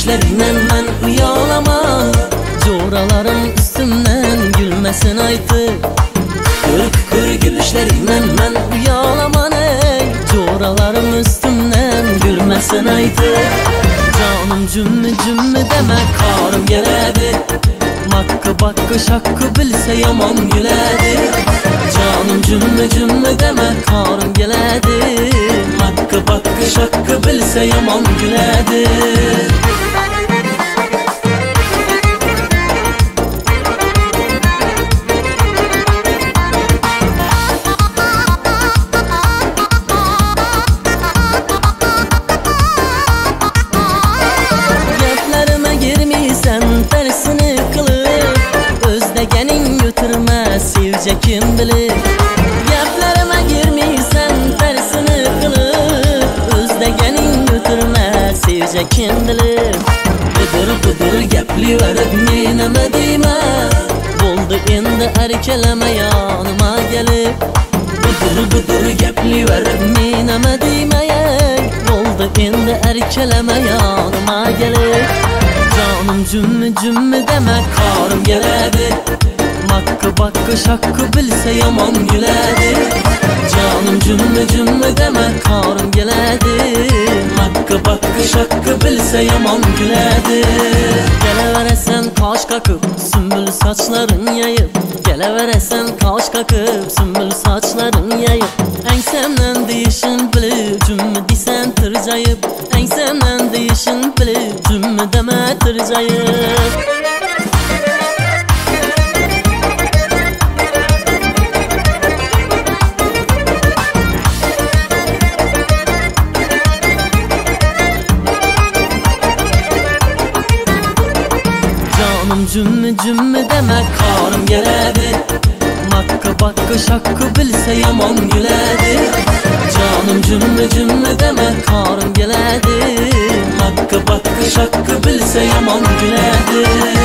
gülüşlerinden ben uyalama. Coralarım üstümden gülmesin aytı. Kır gülüşlerinden ben uyalaman ey. Coralarım üstümden gülmesin aytı. Canım cümmü cümmü deme karım geledi. Makkı bakkı şakkı bilse yaman güledi. Canım cümmü cümmü deme karım geledi. Makkı bakkı şakkı bilse yaman güledi. Tersini kılıp özdegenin götürmez sevce kim bilir. Gaplarıma girmiysen tersini kılıp özdegenin götürmez sevce kim bilir. Bıdır gapli verip meneme deyme. Buldu endi erkeleme yanıma gelip. Bıdır gapli verip meneme deyme. Buldu endi erkeleme yanıma gelip. Canım cümmü cümmü deme karım geledi. Makkı bakkı şakkı bilse yaman güledi. Canım cümmü cümmü deme karım geledi. Makkı bakkı şakkı bilse yaman güledi. Geleveresen kaş kakıp sümbül saçların yayıp. Geleveresen kaş kakıp sümbül saçların yayıp. Ensemden deyişin bilip cümmü disen tırcayıp. Ensemden deyişin bilip cümmü deme tırcayıp. Canım cümmü cümmü deme karım geledi. Makkı bakkı şakkı bilse yaman güledi. Canım cümmü cümmü deme karım geledi. Makkı bakkı şakkı bilse yaman güledi.